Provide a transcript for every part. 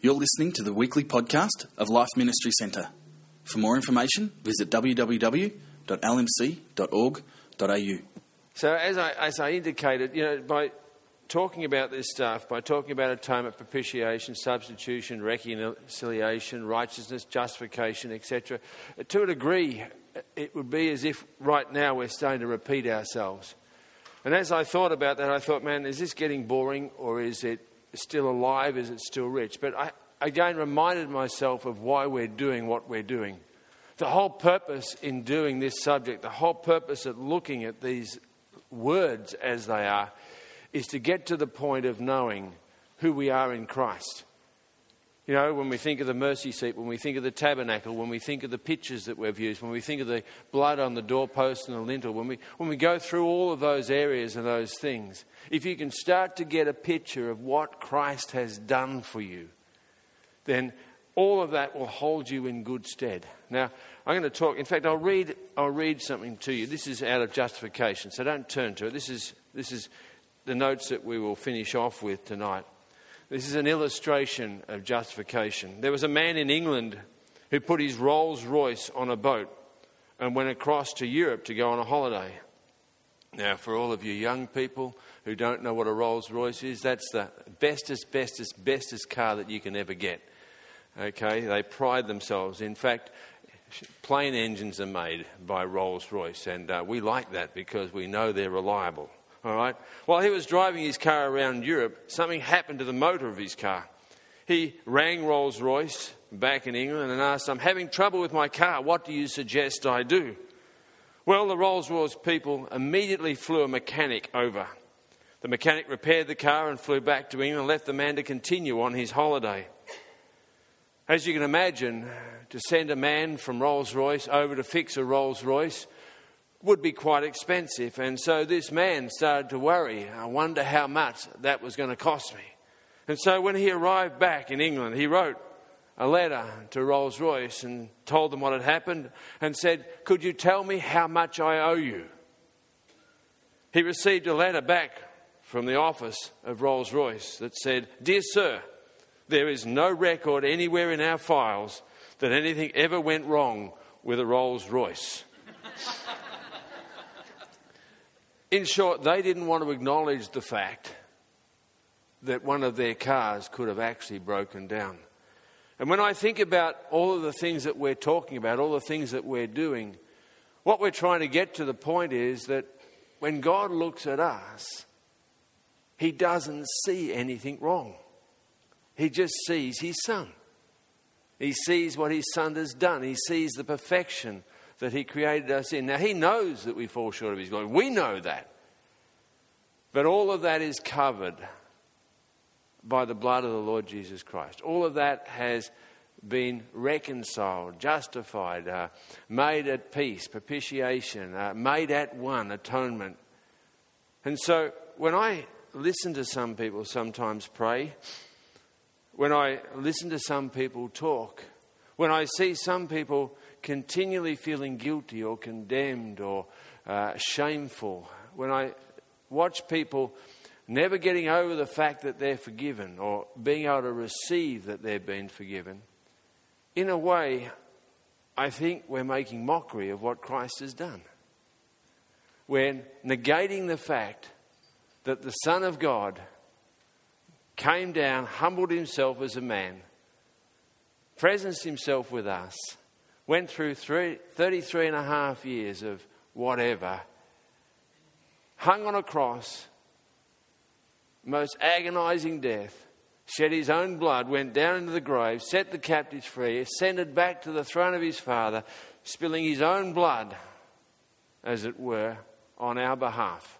You're listening to the weekly podcast of Life Ministry Centre. For more information, visit www.lmc.org.au. So as I indicated, by talking about this stuff, by talking about atonement, propitiation, substitution, reconciliation, righteousness, justification, etc., to a degree, it would be as if right now we're starting to repeat ourselves. And as I thought about that, I thought, man, is this getting boring, or is it still alive? Is it still rich? But I again reminded myself of why we're doing what we're doing. The whole purpose in doing this subject, the whole purpose of looking at these words as they are, is to get to the point of knowing who we are in Christ. You know, when we think of the mercy seat, when we think of the tabernacle, when we think of the pictures that we've used, when we think of the blood on the doorpost and the lintel, when we go through all of those areas and those things, if you can start to get a picture of what Christ has done for you, then all of that will hold you in good stead. Now, I'm going to talk, in fact, I'll read something to you. This is out of justification, so don't turn to it. This is the notes that we will finish off with tonight. This is an illustration of justification. There was a man in England who put his Rolls Royce on a boat and went across to Europe to go on a holiday. Now, for all of you young people who don't know what a Rolls Royce is, that's the bestest car that you can ever get. Okay, they pride themselves. In fact, plane engines are made by Rolls Royce, and we like that because we know they're reliable. All right. While he was driving his car around Europe, something happened to the motor of his car. He rang Rolls Royce back in England and asked, "I'm having trouble with my car. What do you suggest I do?" Well, the Rolls Royce people immediately flew a mechanic over. The mechanic repaired the car and flew back to England and left the man to continue on his holiday. As you can imagine, to send a man from Rolls Royce over to fix a Rolls Royce would be quite expensive. And so this man started to worry. I wonder how much that was going to cost me. And so when he arrived back in England, he wrote a letter to Rolls Royce and told them what had happened and said, "Could you tell me how much I owe you?" He received a letter back from the office of Rolls Royce that said, "Dear sir, there is no record anywhere in our files that anything ever went wrong with a Rolls Royce." In short, they didn't want to acknowledge the fact that one of their cars could have actually broken down. And when I think about all of the things that we're talking about, all the things that we're doing, what we're trying to get to the point is that when God looks at us, He doesn't see anything wrong. He just sees His Son. He sees what His Son has done. He sees the perfection that He created us in. Now, He knows that we fall short of His glory. We know that. But all of that is covered by the blood of the Lord Jesus Christ. All of that has been reconciled, justified, made at peace, propitiation, made at one, atonement. And so when I listen to some people sometimes pray, when I listen to some people talk, when I see some people continually feeling guilty or condemned or shameful, when I watch people never getting over the fact that they're forgiven or being able to receive that they've been forgiven, in a way, I think we're making mockery of what Christ has done. We're negating the fact that the Son of God came down, humbled Himself as a man, presenced Himself with us, went through 33 and a half years of whatever, hung on a cross, most agonizing death, shed His own blood, went down into the grave, set the captives free, ascended back to the throne of His Father, spilling His own blood, as it were, on our behalf,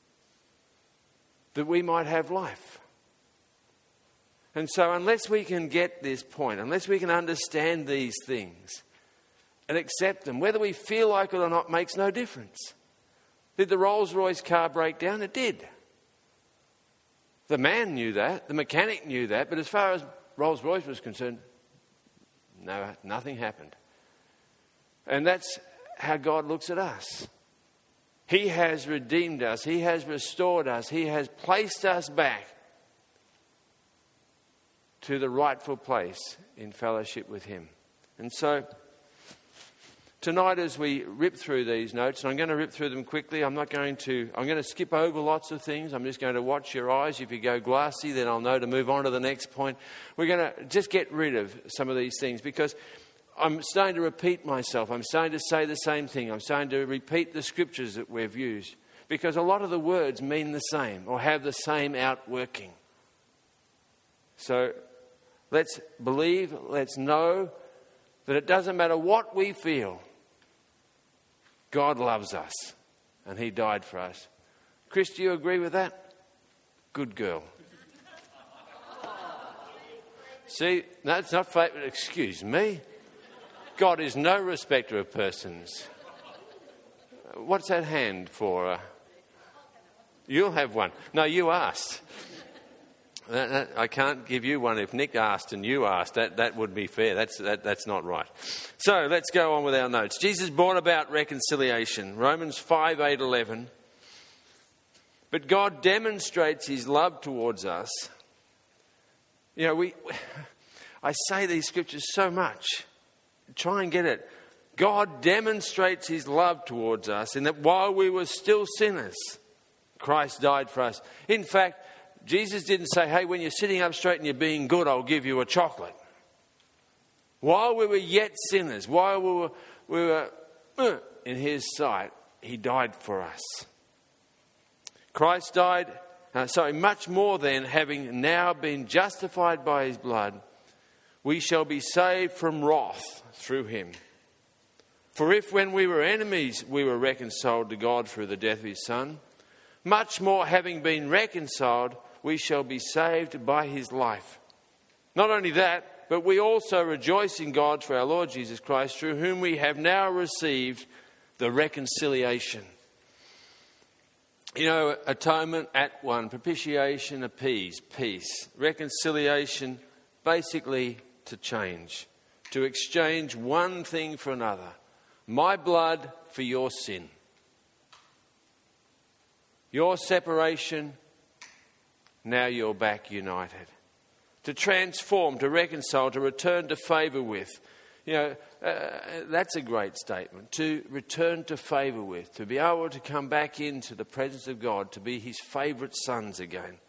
that we might have life. And so unless we can get this point, unless we can understand these things and accept them, whether we feel like it or not makes no difference. Did the Rolls Royce car break down? It did. The man knew that, the mechanic knew that, but as far as Rolls Royce was concerned, no, nothing happened. And that's how God looks at us. He has redeemed us. He has restored us. He has placed us back to the rightful place in fellowship with him. And so tonight, as we rip through these notes, and I'm going to rip through them quickly, I'm going to skip over lots of things. I'm just going to watch your eyes. If you go glassy, then I'll know to move on to the next point. We're going to just get rid of some of these things because I'm starting to repeat myself. I'm starting to say the same thing. I'm starting to repeat the scriptures that we've used because a lot of the words mean the same or have the same outworking. So let's believe, let's know that it doesn't matter what we feel. God loves us and he died for us. Chris, do you agree with that? Good girl. See, that's not favourite. Excuse me. God is no respecter of persons. What's that hand for? You'll have one. No, you asked. I can't give you one if Nick asked and you asked. That would be fair. That's not right. So let's go on with our notes. Jesus brought about reconciliation. Romans 5:8-11. But God demonstrates his love towards us. You know, I say these scriptures so much. Try and get it. God demonstrates his love towards us in that while we were still sinners, Christ died for us. In fact, Jesus didn't say, hey, when you're sitting up straight and you're being good, I'll give you a chocolate. While we were yet sinners, while we were in his sight, he died for us. Christ died, much more than having now been justified by his blood, we shall be saved from wrath through him. For if when we were enemies, we were reconciled to God through the death of his Son, much more having been reconciled, we shall be saved by his life. Not only that, but we also rejoice in God for our Lord Jesus Christ, through whom we have now received the reconciliation. You know, atonement at one, propitiation, appease, peace, reconciliation, basically to change, to exchange one thing for another. My blood for your sin. Your separation, now you're back united. To transform, to reconcile, to return to favour with. You know, that's a great statement. To return to favour with. To be able to come back into the presence of God. To be his favourite sons again.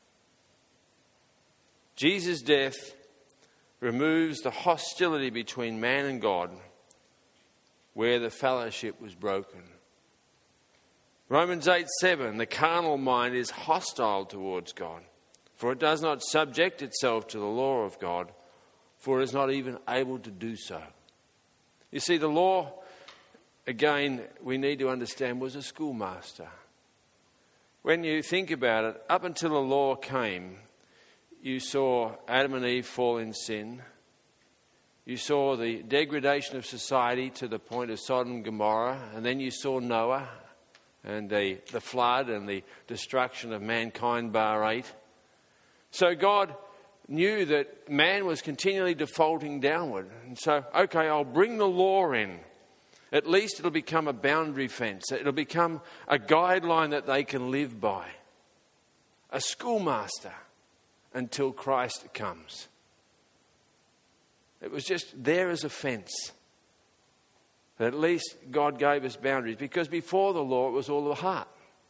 Jesus' death removes the hostility between man and God, where the fellowship was broken. Romans 8:7, the carnal mind is hostile towards God, for it does not subject itself to the law of God, for it is not even able to do so. You see, the law, again, we need to understand, was a schoolmaster. When you think about it, up until the law came, you saw Adam and Eve fall in sin. You saw the degradation of society to the point of Sodom and Gomorrah. And then you saw Noah and the flood and the destruction of mankind, bar 8. So God knew that man was continually defaulting downward. And so, okay, I'll bring the law in. At least it'll become a boundary fence. It'll become a guideline that they can live by. A schoolmaster until Christ comes. It was just there as a fence. But at least God gave us boundaries. Because before the law, it was all the heart.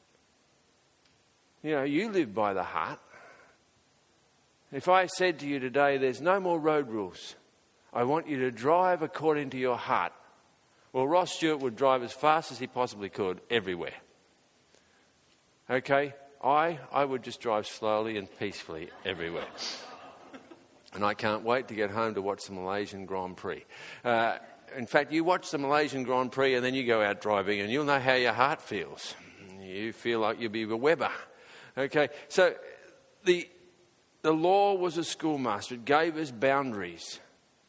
You know, you live by the heart. If I said to you today, there's no more road rules. I want you to drive according to your heart. Well, Ross Stewart would drive as fast as he possibly could everywhere. Okay? I would just drive slowly and peacefully everywhere. And I can't wait to get home to watch the Malaysian Grand Prix. In fact, you watch the Malaysian Grand Prix and then you go out driving and you'll know how your heart feels. You feel like you'll be a Weber. Okay, so the law was a schoolmaster. It gave us boundaries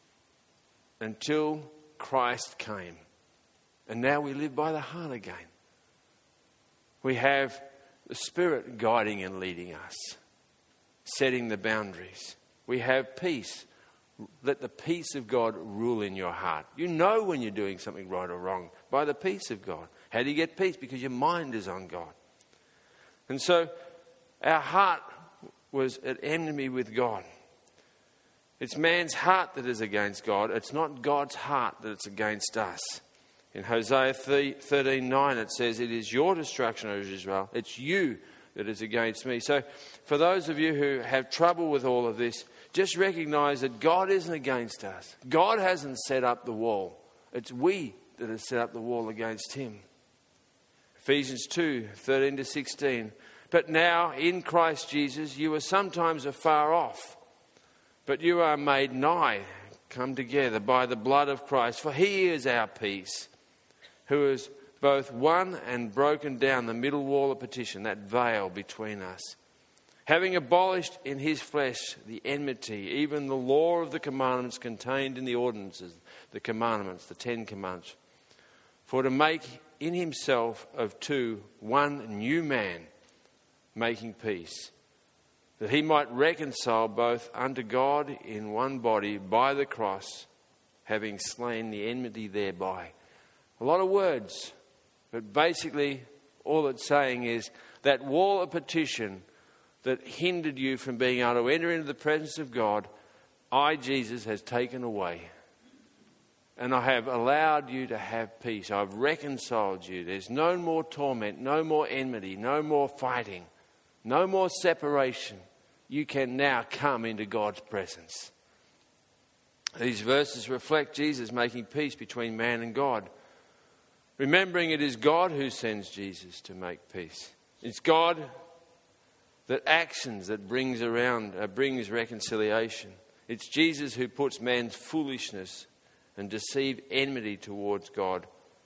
until Christ came. And now we live by the heart again. We have the Spirit guiding and leading us, setting the boundaries. We have peace. Let the peace of God rule in your heart. You know when you're doing something right or wrong by the peace of God. How do you get peace? Because your mind is on God. And so our heart was at enmity with God. It's man's heart that is against God. It's not God's heart that is against us. In Hosea 13:9 it says, "It is your destruction, O Israel. It's you that is against me." So for those of you who have trouble with all of this, just recognise that God isn't against us. God hasn't set up the wall. It's we that have set up the wall against him. Ephesians 2:13-16. "But now in Christ Jesus you were sometimes afar off, but you are made nigh, come together by the blood of Christ. For he is our peace, who has both won and broken down the middle wall of partition," that veil between us, "having abolished in his flesh the enmity, even the law of the commandments contained in the ordinances," the commandments, the 10 Commandments, "for to make in himself of two one new man, making peace, that he might reconcile both unto God in one body by the cross, having slain the enmity thereby." A lot of words, but basically all it's saying is that wall of partition that hindered you from being able to enter into the presence of God, I, Jesus, has taken away. And I have allowed you to have peace. I've reconciled you. There's no more torment, no more enmity, no more fighting, no more separation. You can now come into God's presence. These verses reflect Jesus making peace between man and God. Remembering it is God who sends Jesus to make peace. It's God that actions that brings reconciliation. It's Jesus who puts man's foolishness and deceived enmity towards God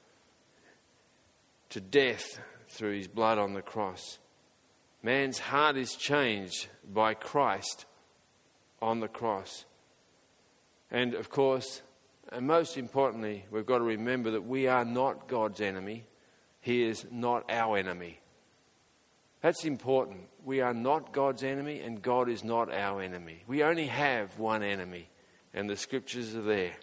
to death through his blood on the cross. Man's heart is changed by Christ on the cross. And of course, and most importantly, we've got to remember that we are not God's enemy. He is not our enemy. That's important. We are not God's enemy and God is not our enemy. We only have one enemy, and the scriptures are there.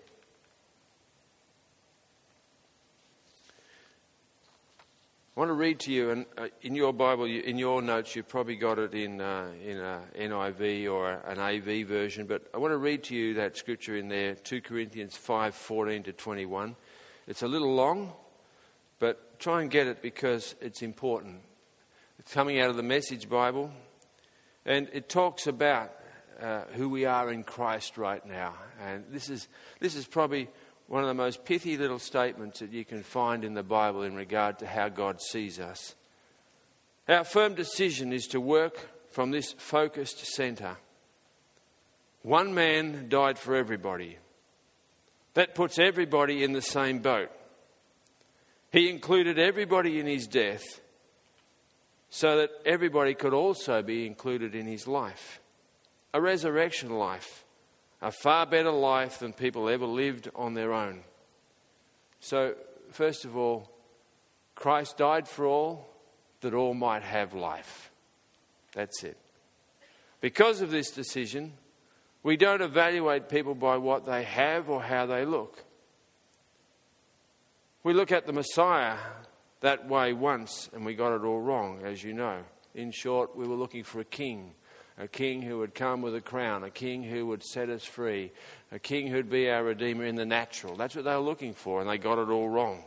I want to read to you, and in your Bible, in your notes, you've probably got it in a NIV or an AV version, but I want to read to you that scripture in there, 2 Corinthians 5:14-21. It's a little long, but try and get it because it's important. It's coming out of the Message Bible, and it talks about who we are in Christ right now. And this is probably one of the most pithy little statements that you can find in the Bible in regard to how God sees us. Our firm decision is to work from this focused centre. One man died for everybody. That puts everybody in the same boat. He included everybody in his death so that everybody could also be included in his life. A resurrection life. A far better life than people ever lived on their own. So, first of all, Christ died for all, that all might have life. That's it. Because of this decision, we don't evaluate people by what they have or how they look. We look at the Messiah that way once and we got it all wrong, as you know. In short, we were looking for a king who would come with a crown, a king who would set us free, a king who would be our Redeemer in the natural. That's what they were looking for, and they got it all wrong.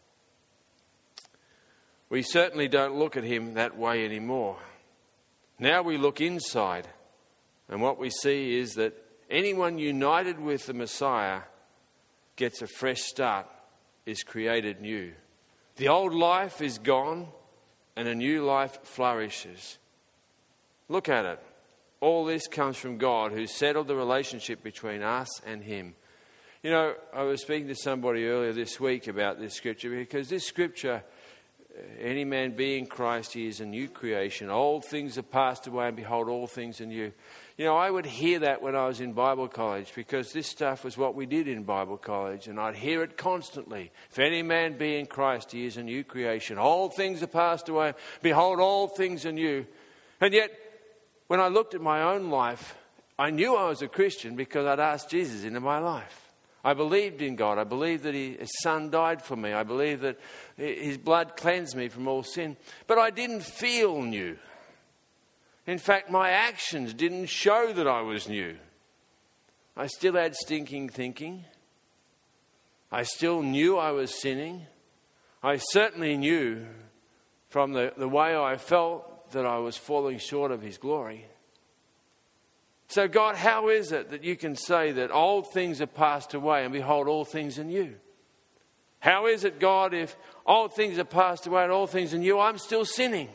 We certainly don't look at him that way anymore. Now we look inside, and what we see is that anyone united with the Messiah gets a fresh start, is created new. The old life is gone, and a new life flourishes. Look at it. All this comes from God, who settled the relationship between us and him. You know, I was speaking to somebody earlier this week about this scripture, because this scripture, any man be in Christ, he is a new creation. Old things have passed away, and behold, all things are new. You know, I would hear that when I was in Bible college, because this stuff was what we did in Bible college, and I'd hear it constantly. If any man be in Christ, he is a new creation. Old things have passed away, behold, all things are new. And yet, when I looked at my own life, I knew I was a Christian because I'd asked Jesus into my life. I believed in God. I believed that his son died for me. I believed that his blood cleansed me from all sin. But I didn't feel new. In fact, my actions didn't show that I was new. I still had stinking thinking. I still knew I was sinning. I certainly knew from the way I felt that I was falling short of His glory. So God, how is it that you can say that old things are passed away and behold, all things are new? How is it, God, if old things are passed away and all things are new, I'm still sinning?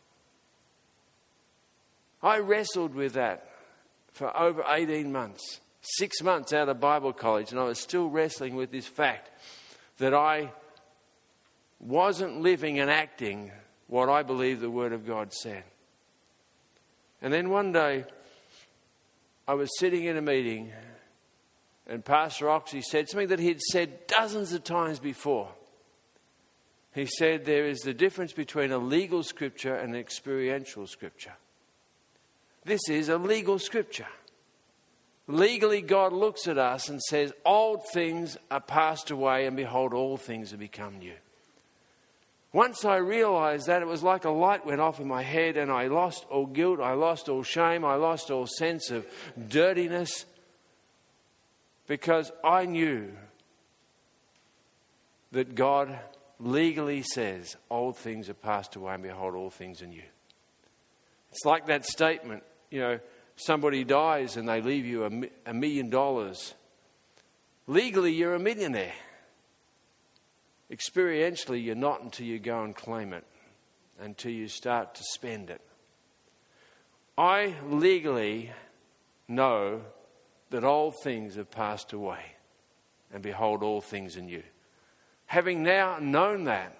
I wrestled with that for over 18 months, 6 months out of Bible college, and I was still wrestling with this fact that I wasn't living and acting what I believe the Word of God said. And then one day, I was sitting in a meeting and Pastor Oxley said something that he had said dozens of times before. He said there is the difference between a legal scripture and an experiential scripture. This is a legal scripture. Legally, God looks at us and says, old things are passed away and behold, all things have become new. Once I realized that, it was like a light went off in my head and I lost all guilt, I lost all shame, I lost all sense of dirtiness, because I knew that God legally says old things are passed away and behold, all things are new. It's like that statement, somebody dies and they leave you $1 million. Legally, you're a millionaire. Experientially, you're not until you go and claim it, until you start to spend it. I legally know that old things have passed away, and behold, all things are new. Having now known that,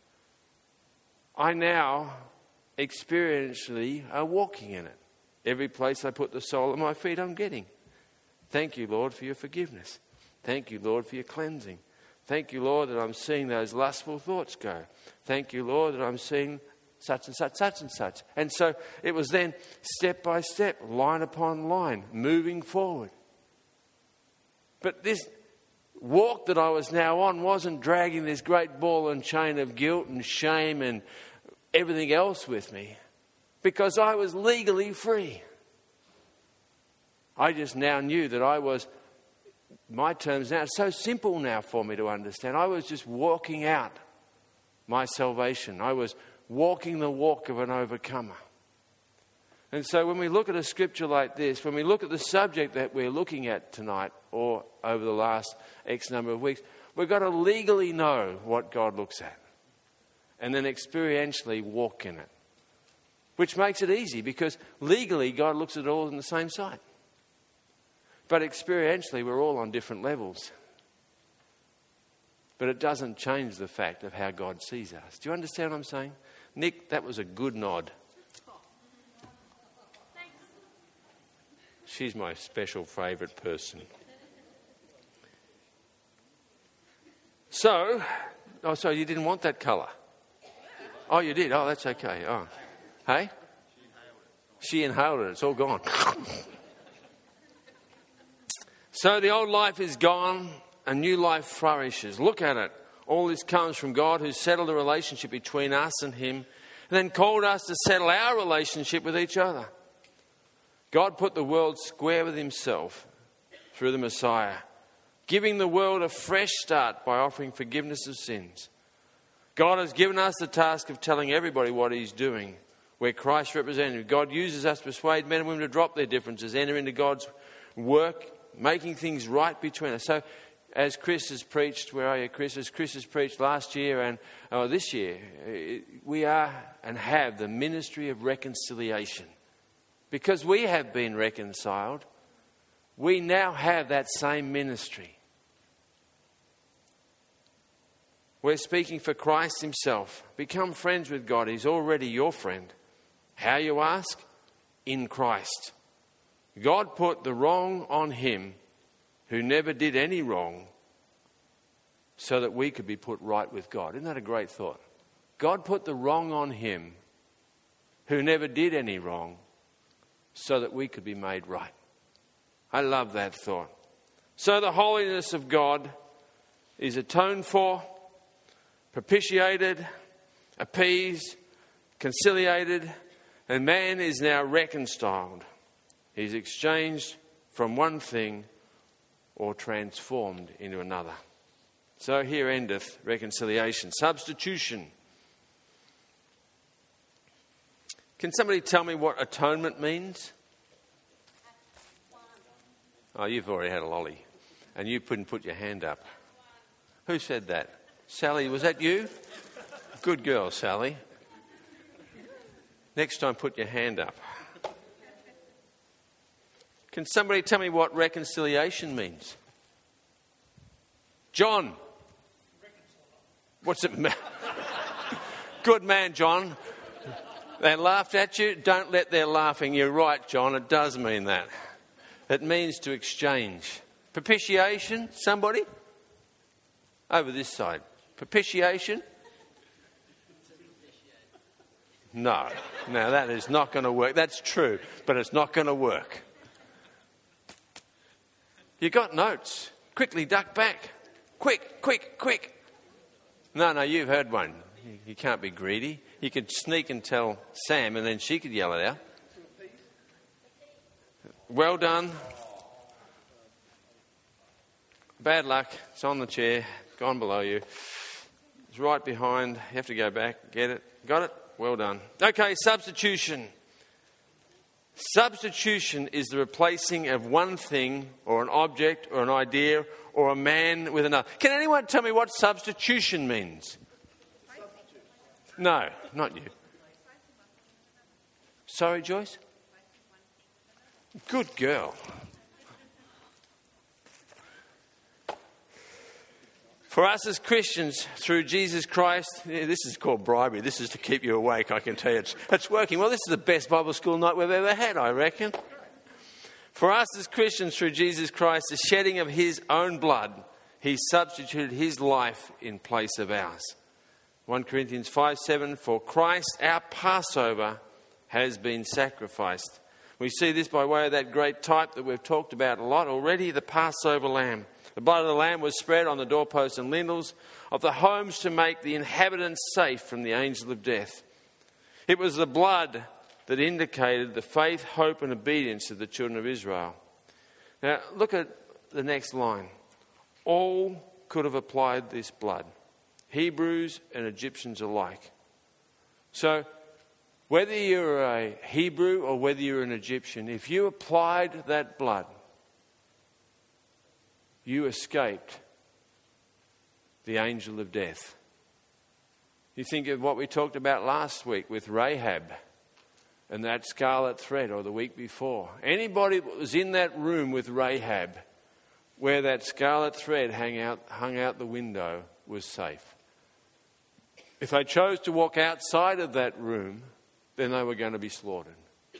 I now experientially are walking in it. Every place I put the sole of my feet, I'm getting. Thank you, Lord, for your forgiveness. Thank you, Lord, for your cleansing. Thank you, Lord, that I'm seeing those lustful thoughts go. Thank you, Lord, that I'm seeing such and such, such and such. And so it was then step by step, line upon line, moving forward. But this walk that I was now on wasn't dragging this great ball and chain of guilt and shame and everything else with me, because I was legally free. I just now knew that I was, my terms now, it's so simple now for me to understand. I was just walking out my salvation. I was walking the walk of an overcomer. And so when we look at a scripture like this, when we look at the subject that we're looking at tonight or over the last X number of weeks, we've got to legally know what God looks at and then experientially walk in it, which makes it easy because legally God looks at it all in the same sight. But experientially we're all on different levels. But it doesn't change the fact of how God sees us. Do you understand what I'm saying? Nick, that was a good nod. She's my special favourite person. So you didn't want that colour? Oh, you did? Oh, that's okay. Oh, hey? She inhaled it. It's all gone. So the old life is gone, a new life flourishes. Look at it. All this comes from God, who settled the relationship between us and Him, and then called us to settle our relationship with each other. God put the world square with Himself through the Messiah, giving the world a fresh start by offering forgiveness of sins. God has given us the task of telling everybody what He's doing. We're Christ's representative. God uses us to persuade men and women to drop their differences, enter into God's work, making things right between us. So as Chris has preached, where are you, Chris? As Chris has preached last year and this year, we are and have the ministry of reconciliation. Because we have been reconciled, we now have that same ministry. We're speaking for Christ Himself. Become friends with God. He's already your friend. How, you ask? In Christ. God put the wrong on Him who never did any wrong so that we could be put right with God. Isn't that a great thought? God put the wrong on Him who never did any wrong so that we could be made right. I love that thought. So the holiness of God is atoned for, propitiated, appeased, conciliated, and man is now reconciled. He's exchanged from one thing or transformed into another. So here endeth reconciliation. Substitution. Can somebody tell me what atonement means? Oh, you've already had a lolly. And you couldn't put your hand up. Who said that? Sally, was that you? Good girl, Sally. Next time, put your hand up. Can somebody tell me what reconciliation means? John. What's it mean? Good man, John. They laughed at you. Don't let their laughing. You're right, John. It does mean that. It means to exchange. Propitiation, somebody? Over this side. Propitiation? No, that is not going to work. That's true, but it's not going to work. You got notes. Quickly duck back. Quick, quick, quick. No, you've heard one. You can't be greedy. You could sneak and tell Sam and then she could yell it out. Well done. Bad luck. It's on the chair. Gone below you. It's right behind. You have to go back. Get it? Got it? Well done. Okay, substitution. Substitution is the replacing of one thing or an object or an idea or a man with another. Can anyone tell me what substitution means? No, not you. Sorry, Joyce? Good girl. For us as Christians, through Jesus Christ, this is called bribery. This is to keep you awake, I can tell you. It's working. Well, this is the best Bible school night we've ever had, I reckon. For us as Christians, through Jesus Christ, the shedding of his own blood, he substituted his life in place of ours. 1 Corinthians 5:7, for Christ, our Passover, has been sacrificed. We see this by way of that great type that we've talked about a lot already, the Passover lamb. The blood of the lamb was spread on the doorposts and lintels of the homes to make the inhabitants safe from the angel of death. It was the blood that indicated the faith, hope and obedience of the children of Israel. Now, look at the next line. All could have applied this blood, Hebrews and Egyptians alike. So, whether you're a Hebrew or whether you're an Egyptian, if you applied that blood, you escaped the angel of death. You think of what we talked about last week with Rahab and that scarlet thread, or the week before. Anybody that was in that room with Rahab where that scarlet thread hung out the window was safe. If they chose to walk outside of that room, then they were going to be slaughtered.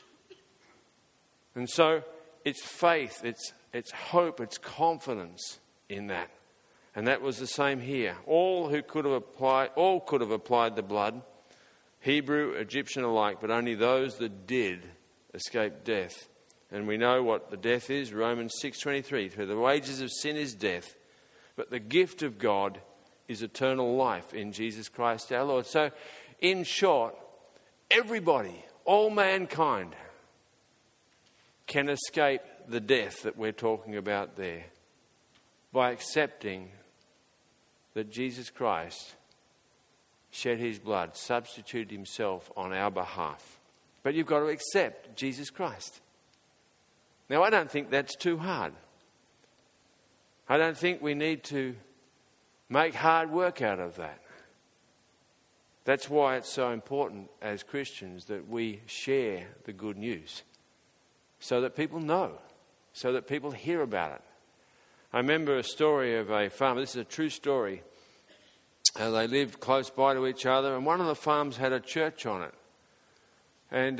And so it's faith, it's hope, it's confidence in that. And that was the same here. All could have applied the blood, Hebrew, Egyptian alike, but only those that did escape death. And we know what the death is, Romans 6:23. For the wages of sin is death, but the gift of God is eternal life in Jesus Christ our Lord. So, in short, everybody, all mankind, can escape the death that we're talking about there by accepting that Jesus Christ shed his blood, substituted himself on our behalf. But you've got to accept Jesus Christ. Now, I don't think that's too hard. I don't think we need to make hard work out of that. That's why it's so important as Christians that we share the good news so that people know, so that people hear about it. I remember a story of a farmer. This is a true story. They lived close by to each other, and one of the farms had a church on it. And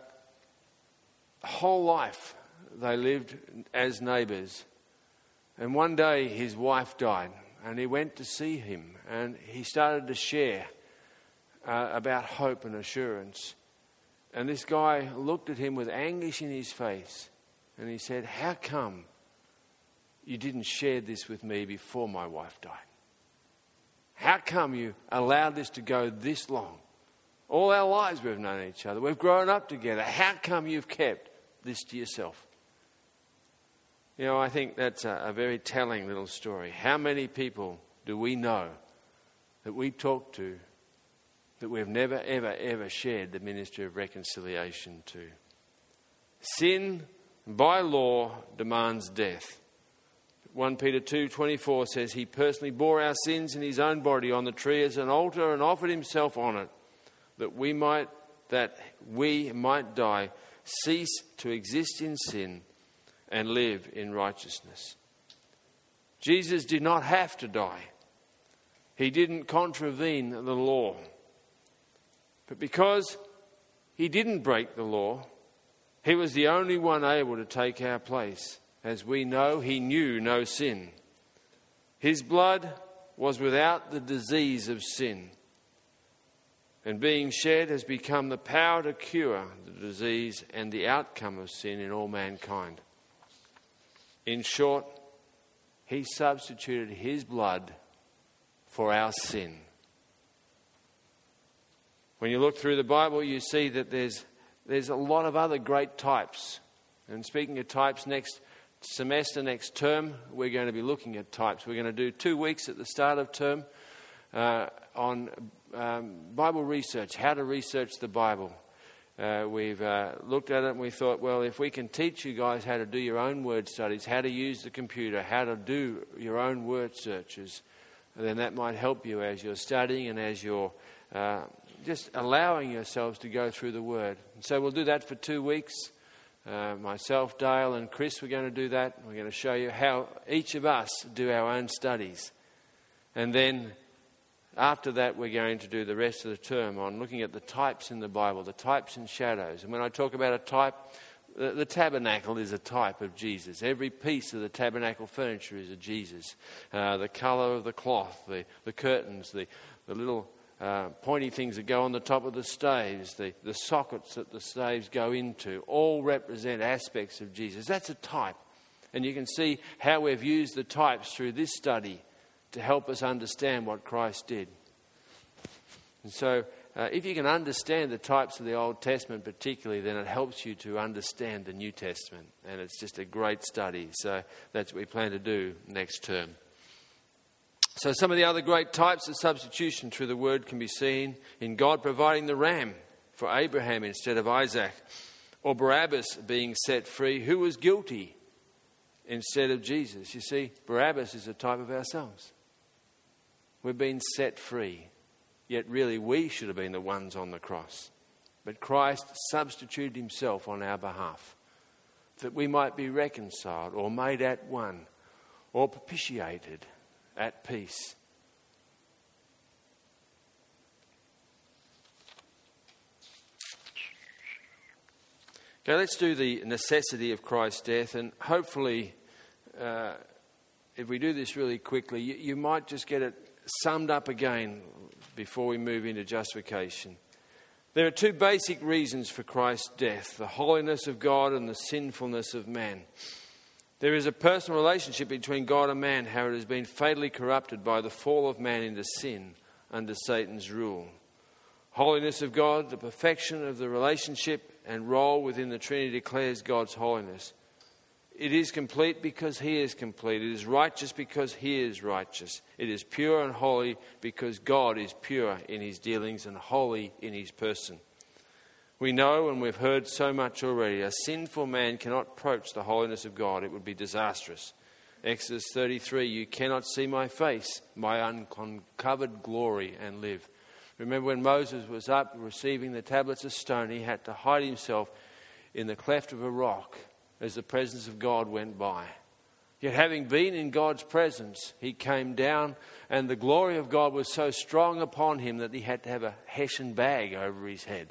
whole life they lived as neighbours. And one day his wife died, and he went to see him, and he started to share about hope and assurance. And this guy looked at him with anguish in his face, and he said, "How come you didn't share this with me before my wife died? How come you allowed this to go this long? All our lives we've known each other. We've grown up together. How come you've kept this to yourself?" You know, I think that's a very telling little story. How many people do we know that we talk to that we've never, ever, ever shared the ministry of reconciliation to? Sin, by law, demands death. 1 Peter 2:24 says, He personally bore our sins in His own body on the tree as an altar and offered Himself on it, that we might die, cease to exist in sin, and live in righteousness. Jesus did not have to die. He didn't contravene the law. But because He didn't break the law, He was the only one able to take our place. As we know, He knew no sin. His blood was without the disease of sin, and being shed has become the power to cure the disease and the outcome of sin in all mankind. In short, He substituted His blood for our sin. When you look through the Bible, you see that there's a lot of other great types. And speaking of types, next semester, next term, we're going to be looking at types. We're going to do 2 weeks at the start of term on Bible research, how to research the Bible. We've looked at it and we thought, well, if we can teach you guys how to do your own word studies, how to use the computer, how to do your own word searches, then that might help you as you're studying and as you're just allowing yourselves to go through the Word. And so we'll do that for 2 weeks. Myself, Dale and Chris, we're going to do that. We're going to show you how each of us do our own studies. And then after that, we're going to do the rest of the term on looking at the types in the Bible, the types and shadows. And when I talk about a type, the tabernacle is a type of Jesus. Every piece of the tabernacle furniture is a Jesus. The colour of the cloth, the curtains, the little pointy things that go on the top of the staves, the sockets that the staves go into, all represent aspects of Jesus. That's a type. And you can see how we've used the types through this study to help us understand what Christ did. And so if you can understand the types of the Old Testament particularly, then it helps you to understand the New Testament. And it's just a great study. So that's what we plan to do next term. So some of the other great types of substitution through the Word can be seen in God providing the ram for Abraham instead of Isaac, or Barabbas being set free, who was guilty, instead of Jesus. You see, Barabbas is a type of ourselves. We've been set free, yet really we should have been the ones on the cross. But Christ substituted Himself on our behalf, that we might be reconciled or made at one or propitiated at peace. Okay, let's do the necessity of Christ's death, and hopefully if we do this really quickly, you might just get it summed up again before we move into justification. There are two basic reasons for Christ's death: the holiness of God and the sinfulness of man. There is a personal relationship between God and man, how it has been fatally corrupted by the fall of man into sin under Satan's rule. Holiness of God, the perfection of the relationship and role within the Trinity, declares God's holiness. It is complete because He is complete. It is righteous because He is righteous. It is pure and holy because God is pure in His dealings and holy in His person. We know, and we've heard so much already, a sinful man cannot approach the holiness of God. It would be disastrous. Exodus 33, you cannot see my face, my uncovered glory, and live. Remember when Moses was up receiving the tablets of stone, he had to hide himself in the cleft of a rock as the presence of God went by. Yet having been in God's presence, he came down, and the glory of God was so strong upon him that he had to have a Hessian bag over his head.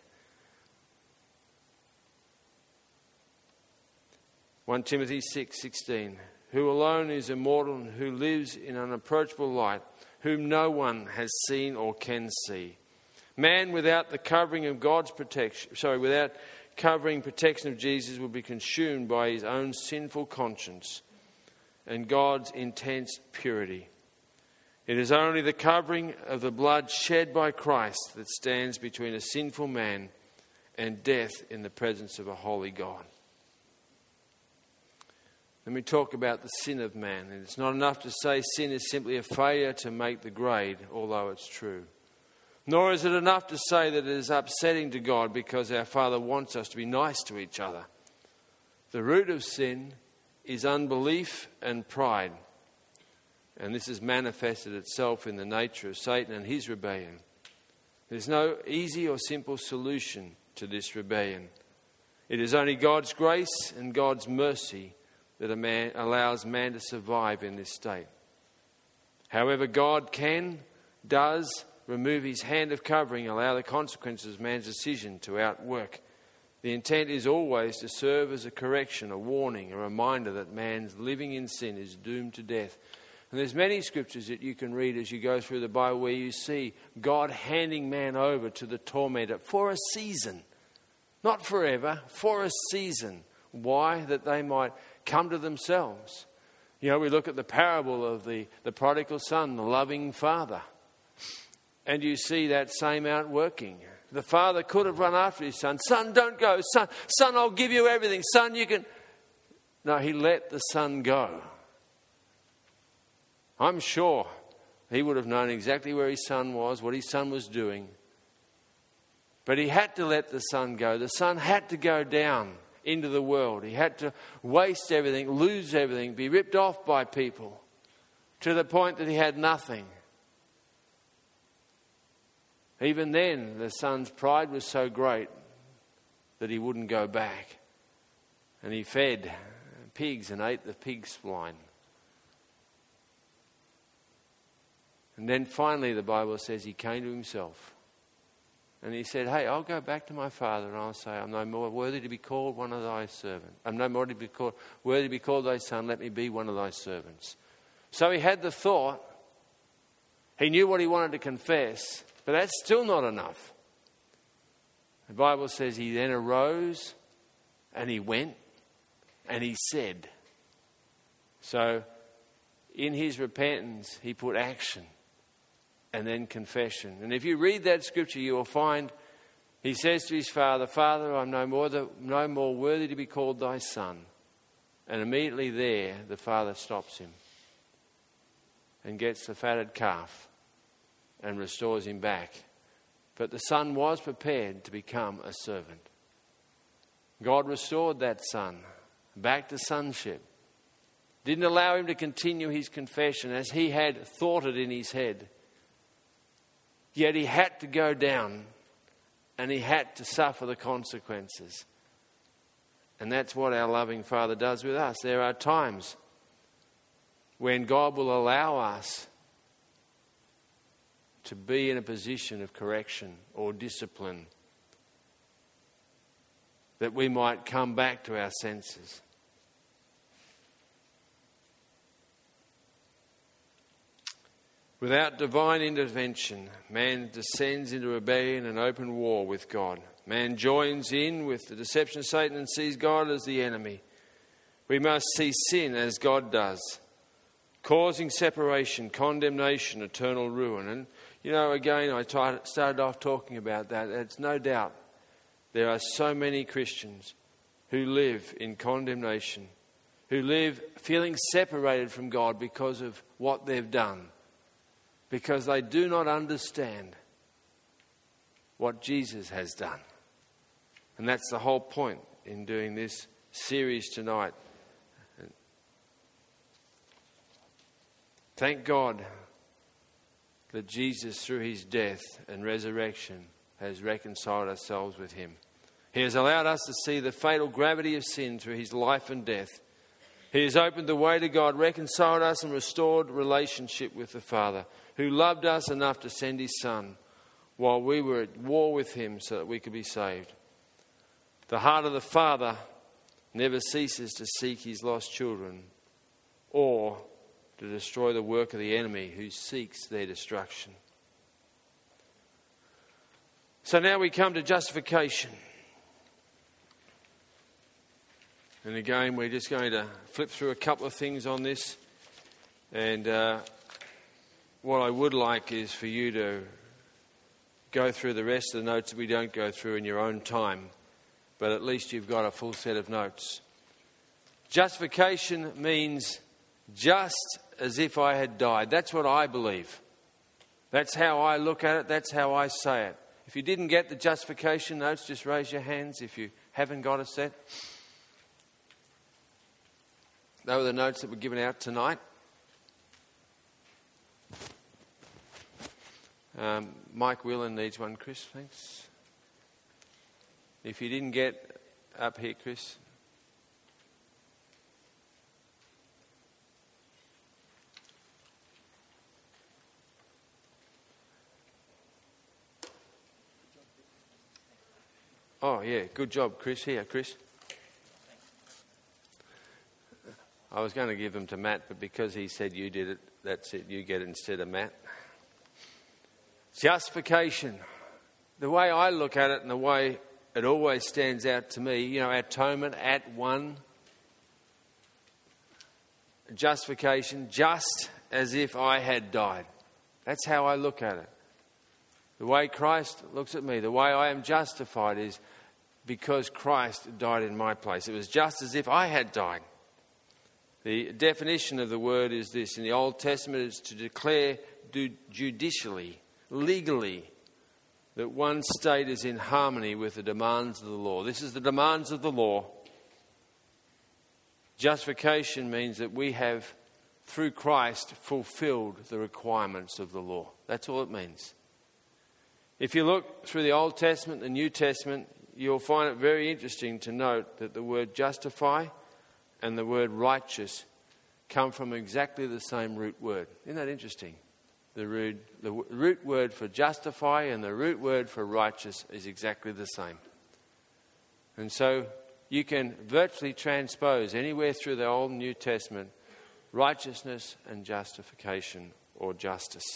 1 Timothy 6:16, who alone is immortal and who lives in unapproachable light, whom no one has seen or can see. Man without the covering of God's protection, without covering protection of Jesus will be consumed by his own sinful conscience and God's intense purity. It is only the covering of the blood shed by Christ that stands between a sinful man and death in the presence of a holy God. Then we talk about the sin of man. And it's not enough to say sin is simply a failure to make the grade, although it's true. Nor is it enough to say that it is upsetting to God because our Father wants us to be nice to each other. The root of sin is unbelief and pride. And this has manifested itself in the nature of Satan and his rebellion. There's no easy or simple solution to this rebellion. It is only God's grace and God's mercy that allows man to survive in this state. However, God does remove his hand of covering, allow the consequences of man's decision to outwork. The intent is always to serve as a correction, a warning, a reminder that man's living in sin is doomed to death. And there's many scriptures that you can read as you go through the Bible where you see God handing man over to the tormentor for a season. Not forever, for a season. Why? That they might come to themselves. You know, we look at the parable of the prodigal son, the loving father. And you see that same outworking. The father could have run after his son. Son, don't go. Son, I'll give you everything. Son, you can... No, he let the son go. I'm sure he would have known exactly where his son was, what his son was doing. But he had to let the son go. The son had to go down into the world. He had to waste everything, lose everything, be ripped off by people to the point that he had nothing. Even then, the son's pride was so great that he wouldn't go back. And he fed pigs and ate the pig swine. And then finally the Bible says he came to himself. And he said, hey, I'll go back to my father and I'll say, I'm no more worthy to be called one of thy servants. I'm no more worthy to be called thy son. Let me be one of thy servants. So he had the thought. He knew what he wanted to confess. But that's still not enough. The Bible says he then arose and he went and he said. So in his repentance, he put action and then confession. And if you read that scripture, you will find he says to his father, Father, I'm no more worthy to be called thy son. And immediately there, the father stops him and gets the fatted calf and restores him back. But the son was prepared to become a servant. God restored that son back to sonship. Didn't allow him to continue his confession as he had thought it in his head. Yet he had to go down and he had to suffer the consequences. And that's what our loving Father does with us. There are times when God will allow us to be in a position of correction or discipline, that we might come back to our senses. Without divine intervention, man descends into rebellion and open war with God. Man joins in with the deception of Satan and sees God as the enemy. We must see sin as God does, causing separation, condemnation, eternal ruin. And, you know, again, I started off talking about that. It's no doubt there are so many Christians who live in condemnation, who live feeling separated from God because of what they've done, because they do not understand what Jesus has done. And that's the whole point in doing this series tonight. Thank God that Jesus, through his death and resurrection, has reconciled ourselves with him. He has allowed us to see the fatal gravity of sin through his life and death. He has opened the way to God, reconciled us and restored relationship with the Father, who loved us enough to send his Son while we were at war with him so that we could be saved. The heart of the Father never ceases to seek his lost children or to destroy the work of the enemy who seeks their destruction. So now we come to justification. And again, we're just going to flip through a couple of things on this. And what I would like is for you to go through the rest of the notes that we don't go through in your own time. But at least you've got a full set of notes. Justification means just as if I had died. That's what I believe. That's how I look at it. That's how I say it. If you didn't get the justification notes, just raise your hands if you haven't got a set. They were the notes that were given out tonight. Mike Whelan needs one, Chris, thanks. If you didn't get up here, Chris. Oh, yeah, good job, Chris. Here, Chris. I was going to give them to Matt, but because he said you did it, that's it. You get it instead of Matt. Justification. The way I look at it and the way it always stands out to me, atonement at one. Justification, just as if I had died. That's how I look at it. The way Christ looks at me, the way I am justified is because Christ died in my place. It was just as if I had died. The definition of the word is this. In the Old Testament, it's to declare judicially, legally, that one state is in harmony with the demands of the law. This is the demands of the law. Justification means that we have, through Christ, fulfilled the requirements of the law. That's all it means. If you look through the Old Testament and the New Testament, you'll find it very interesting to note that the word justify and the word righteous come from exactly the same root word. Isn't that interesting? The root word for justify and the root word for righteous is exactly the same. And so you can virtually transpose anywhere through the Old and New Testament righteousness and justification or justice.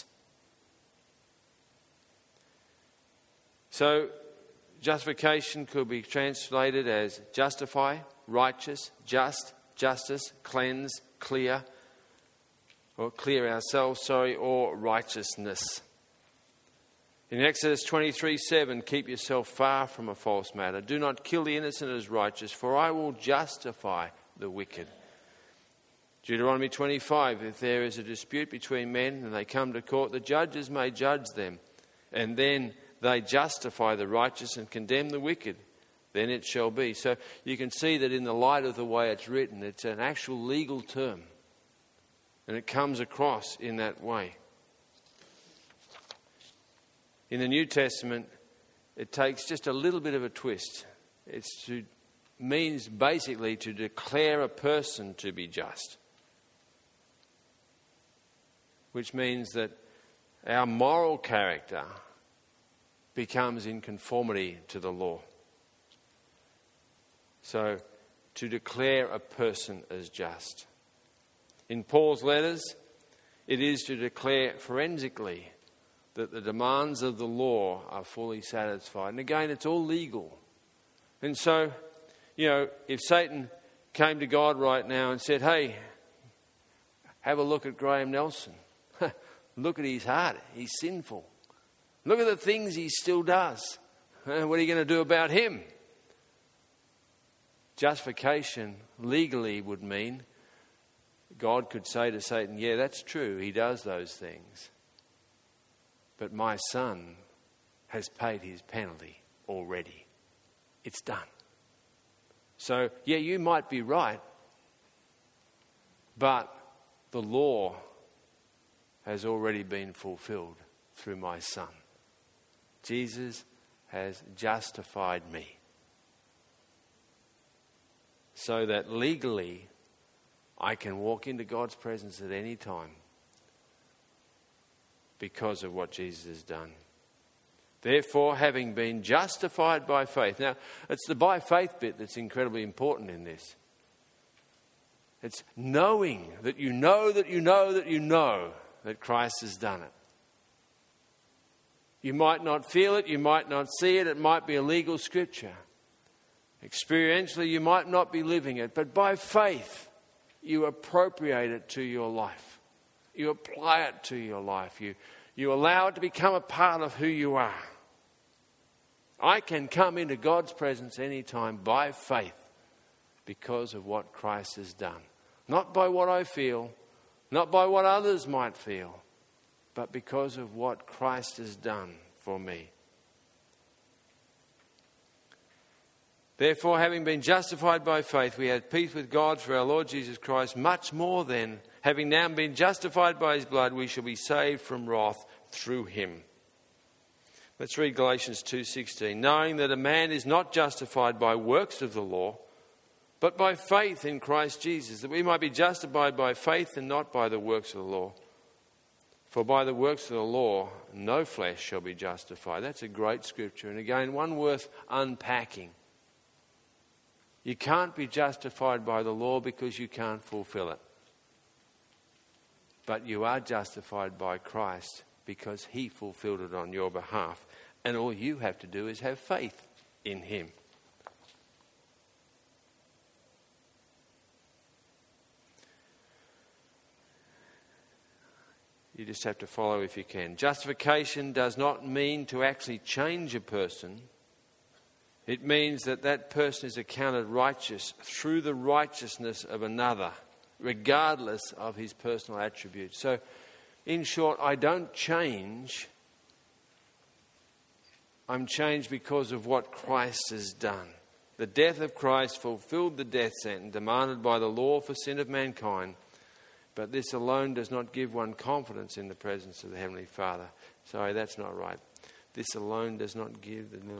So justification could be translated as justify, righteous, just, justice, cleanse, clear, or clear ourselves, or righteousness. In Exodus 23:7, keep yourself far from a false matter. Do not kill the innocent as righteous, for I will justify the wicked. Deuteronomy 25, if there is a dispute between men and they come to court, the judges may judge them, and then they justify the righteous and condemn the wicked. Then it shall be. So you can see that in the light of the way it's written, it's an actual legal term. And it comes across in that way. In the New Testament, it takes just a little bit of a twist. It means basically to declare a person to be just. Which means that our moral character becomes in conformity to the law. So, to declare a person as just. In Paul's letters, it is to declare forensically that the demands of the law are fully satisfied. And again, it's all legal. And so, if Satan came to God right now and said, hey, have a look at Graham Nelson. Look at his heart. He's sinful. Look at the things he still does. What are you going to do about him? Justification legally would mean God could say to Satan, yeah, that's true, he does those things. But my son has paid his penalty already. It's done. So, yeah, you might be right, but the law has already been fulfilled through my son. Jesus has justified me. So that legally I can walk into God's presence at any time because of what Jesus has done. Therefore, having been justified by faith. Now, it's the by faith bit that's incredibly important in this. It's knowing that you know that you know that you know that Christ has done it. You might not feel it, you might not see it, it might be a legal scripture. Experientially, you might not be living it, but by faith, you appropriate it to your life. You apply it to your life. You allow it to become a part of who you are. I can come into God's presence anytime by faith because of what Christ has done. Not by what I feel, not by what others might feel, but because of what Christ has done for me. Therefore, having been justified by faith, we have peace with God through our Lord Jesus Christ. Much more then, having now been justified by his blood, we shall be saved from wrath through him. Let's read Galatians 2:16. Knowing that a man is not justified by works of the law, but by faith in Christ Jesus, that we might be justified by faith and not by the works of the law. For by the works of the law, no flesh shall be justified. That's a great scripture, and again, one worth unpacking. You can't be justified by the law because you can't fulfill it. But you are justified by Christ because he fulfilled it on your behalf. And all you have to do is have faith in him. You just have to follow if you can. Justification does not mean to actually change a person. It means that that person is accounted righteous through the righteousness of another, regardless of his personal attributes. So, in short, I don't change. I'm changed because of what Christ has done. The death of Christ fulfilled the death sentence demanded by the law for sin of mankind. But this alone does not give one confidence in the presence of the Heavenly Father. Sorry, that's not right. This alone does not give the...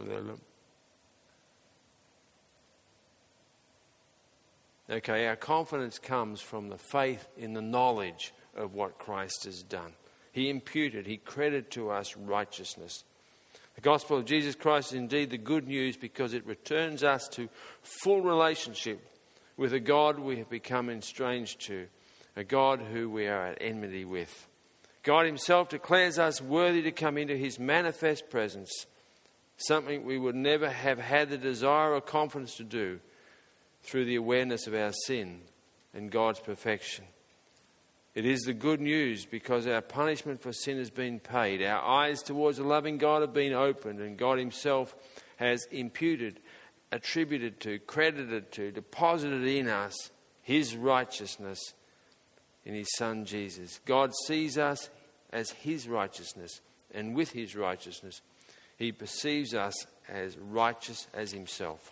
Okay, our confidence comes from the faith in the knowledge of what Christ has done. He imputed, he credited to us righteousness. The gospel of Jesus Christ is indeed the good news because it returns us to full relationship with a God we have become estranged to, a God who we are at enmity with. God himself declares us worthy to come into his manifest presence, something we would never have had the desire or confidence to do, through the awareness of our sin and God's perfection. It is the good news because our punishment for sin has been paid. Our eyes towards the loving God have been opened, and God himself has imputed, attributed to, credited to, deposited in us his righteousness in his Son Jesus. God sees us as his righteousness, and with his righteousness he perceives us as righteous as himself.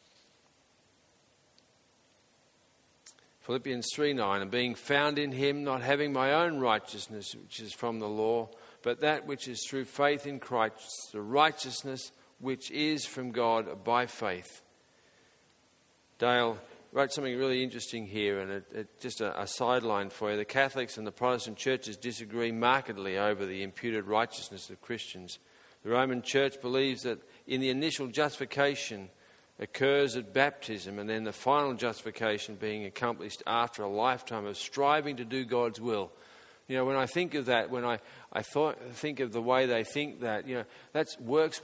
Philippians 3:9, and being found in him, not having my own righteousness, which is from the law, but that which is through faith in Christ, the righteousness which is from God by faith. Dale wrote something really interesting here, and just a sideline for you. The Catholics and the Protestant churches disagree markedly over the imputed righteousness of Christians. The Roman Church believes that in the initial justification occurs at baptism, and then the final justification being accomplished after a lifetime of striving to do God's will. You know, when I think of that, when I think of the way they think that, you know, that's works.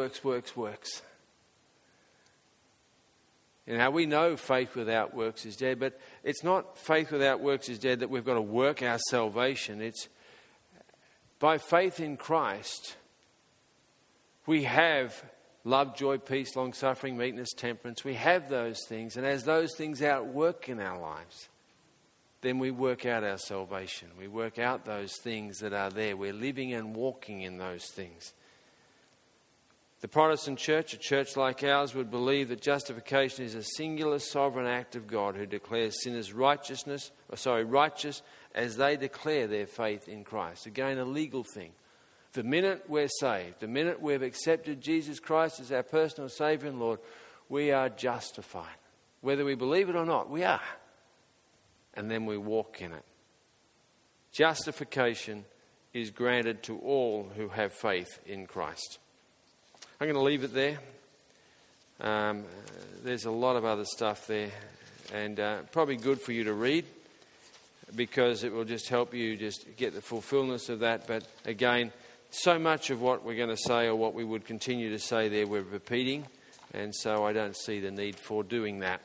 You know, we know faith without works is dead, but it's not faith without works is dead that we've got to work our salvation. It's by faith in Christ, we have love, joy, peace, long-suffering, meekness, temperance. We have those things. And as those things outwork in our lives, then we work out our salvation. We work out those things that are there. We're living and walking in those things. The Protestant church, a church like ours, would believe that justification is a singular sovereign act of God who declares sinners righteous as they declare their faith in Christ. Again, a legal thing. The minute we're saved, the minute we've accepted Jesus Christ as our personal Saviour and Lord, we are justified. Whether we believe it or not, we are. And then we walk in it. Justification is granted to all who have faith in Christ. I'm going to leave it there. There's a lot of other stuff there, and probably good for you to read, because it will just help you just get the fulfillment of that. But again, so much of what we're going to say, or what we would continue to say there, we're repeating, and so I don't see the need for doing that.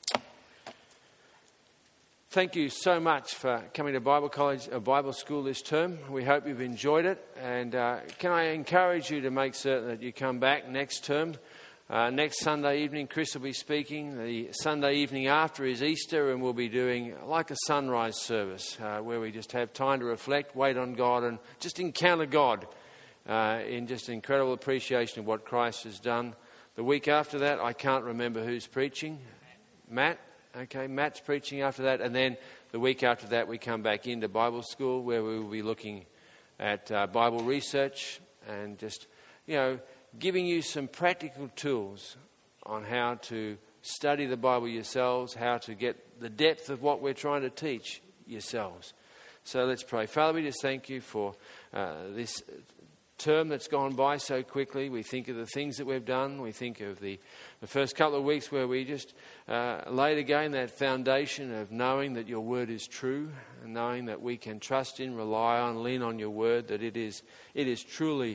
Thank you so much for coming to Bible College, Bible School this term. We hope you've enjoyed it, and can I encourage you to make certain that you come back next term. Next Sunday evening, Chris will be speaking. The Sunday evening after is Easter, and we'll be doing like a sunrise service where we just have time to reflect, wait on God, and just encounter God in just incredible appreciation of what Christ has done. The week after that, I can't remember who's preaching. Matt? Okay, Matt's preaching after that. And then the week after that, we come back into Bible school where we will be looking at Bible research and just, giving you some practical tools on how to study the Bible yourselves, how to get the depth of what we're trying to teach yourselves. So let's pray. Father, we just thank you for this term that's gone by so quickly. We think of the things that we've done. We think of the first couple of weeks where we just laid again that foundation of knowing that your word is true and knowing that we can trust in, rely on, lean on your word, that it is truly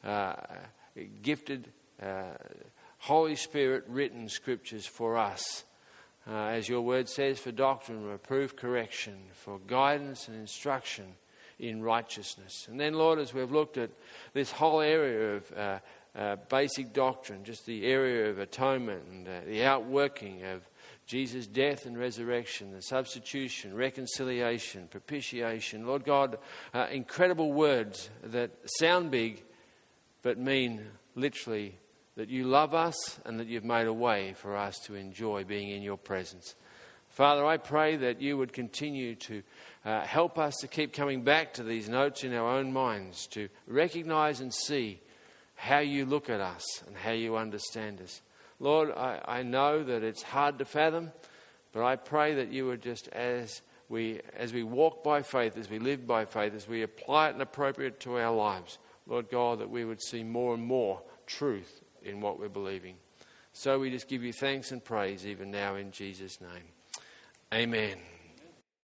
gifted, Holy Spirit written scriptures for us. As your word says, for doctrine, reproof, correction, for guidance and instruction in righteousness. And then, Lord, as we've looked at this whole area of basic doctrine, just the area of atonement and the outworking of Jesus' death and resurrection, the substitution, reconciliation, propitiation. Lord God, incredible words that sound big but mean literally that you love us and that you've made a way for us to enjoy being in your presence. Father, I pray that you would continue to help us to keep coming back to these notes in our own minds, to recognize and see how you look at us and how you understand us. Lord, I know that it's hard to fathom, but I pray that you would just, as we walk by faith, as we live by faith, as we apply it and appropriate to our lives, Lord God, that we would see more and more truth in what we're believing. So we just give you thanks and praise even now in Jesus' name. Amen.